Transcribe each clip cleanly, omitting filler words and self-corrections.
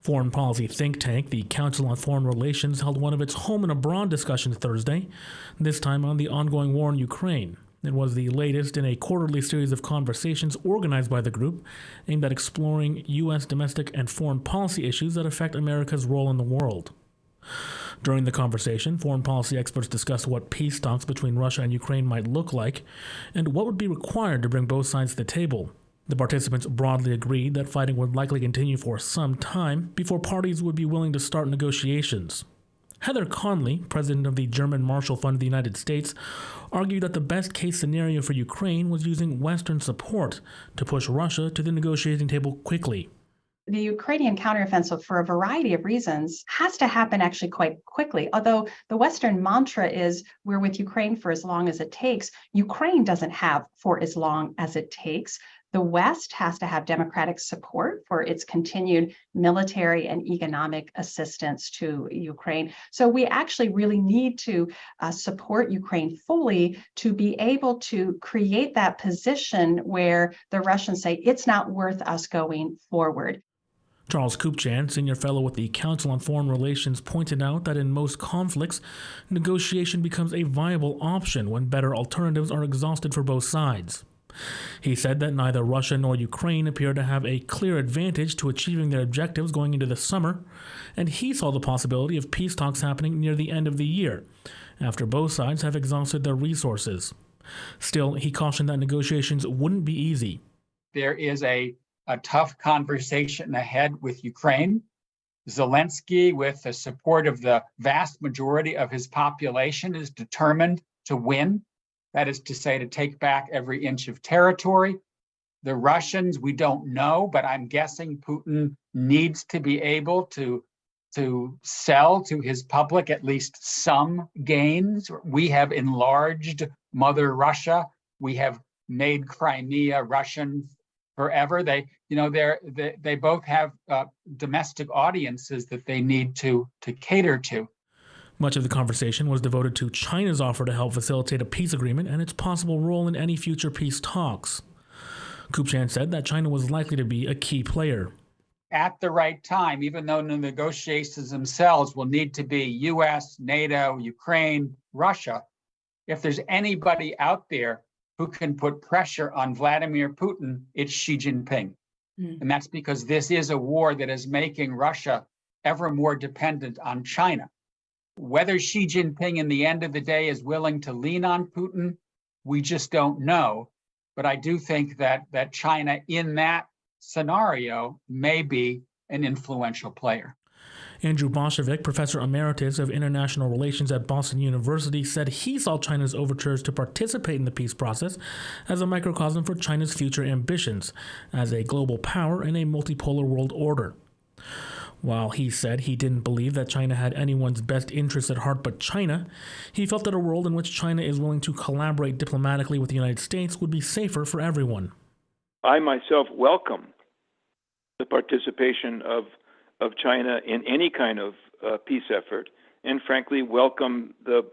Foreign policy think tank, the Council on Foreign Relations, held one of its home and abroad discussions Thursday, this time on the ongoing war in Ukraine. It was the latest in a quarterly series of conversations organized by the group aimed at exploring U.S. domestic and foreign policy issues that affect America's role in the world. During the conversation, foreign policy experts discussed what peace talks between Russia and Ukraine might look like and what would be required to bring both sides to the table. The participants broadly agreed that fighting would likely continue for some time before parties would be willing to start negotiations. Heather Conley, president of the German Marshall Fund of the United States, argued that the best-case scenario for Ukraine was using Western support to push Russia to the negotiating table quickly. The Ukrainian counteroffensive, for a variety of reasons, has to happen actually quite quickly. Although the Western mantra is, we're with Ukraine for as long as it takes, Ukraine doesn't have for as long as it takes. The West has to have democratic support for its continued military and economic assistance to Ukraine. So we actually really need to support Ukraine fully to be able to create that position where the Russians say it's not worth us going forward. Charles Kupchan, senior fellow with the Council on Foreign Relations, pointed out that in most conflicts, negotiation becomes a viable option when better alternatives are exhausted for both sides. He said that neither Russia nor Ukraine appear to have a clear advantage to achieving their objectives going into the summer, and he saw the possibility of peace talks happening near the end of the year, after both sides have exhausted their resources. Still, he cautioned that negotiations wouldn't be easy. There is a tough conversation ahead with Ukraine. Zelensky, with the support of the vast majority of his population, is determined to win. That is to say, to take back every inch of territory. The Russians, we don't know, but I'm guessing Putin needs to be able to sell to his public at least some gains. We have enlarged Mother Russia. We have made Crimea Russian forever. They both have domestic audiences that they need to cater to. Much of the conversation was devoted to China's offer to help facilitate a peace agreement and its possible role in any future peace talks. Kupchan said that China was likely to be a key player. At the right time, even though the negotiations themselves will need to be U.S., NATO, Ukraine, Russia, if there's anybody out there who can put pressure on Vladimir Putin, it's Xi Jinping. And that's because this is a war that is making Russia ever more dependent on China. Whether Xi Jinping in the end of the day is willing to lean on Putin, we just don't know. But I do think that China in that scenario may be an influential player. Andrew Boshevic, professor emeritus of international relations at Boston University, said he saw China's overtures to participate in the peace process as a microcosm for China's future ambitions as a global power in a multipolar world order. While he said he didn't believe that China had anyone's best interests at heart but China, he felt that a world in which China is willing to collaborate diplomatically with the United States would be safer for everyone. I myself welcome the participation of China in any kind of peace effort, and frankly welcome the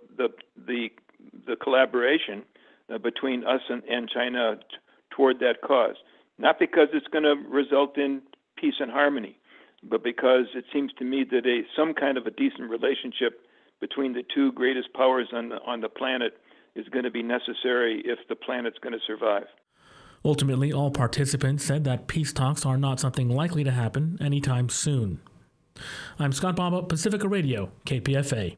collaboration between us and China toward that cause. Not because it's going to result in peace and harmony, but because it seems to me that some kind of a decent relationship between the two greatest powers on the planet is going to be necessary if the planet's going to survive. Ultimately, all participants said that peace talks are not something likely to happen anytime soon. I'm Scott Baba, Pacifica Radio, KPFA.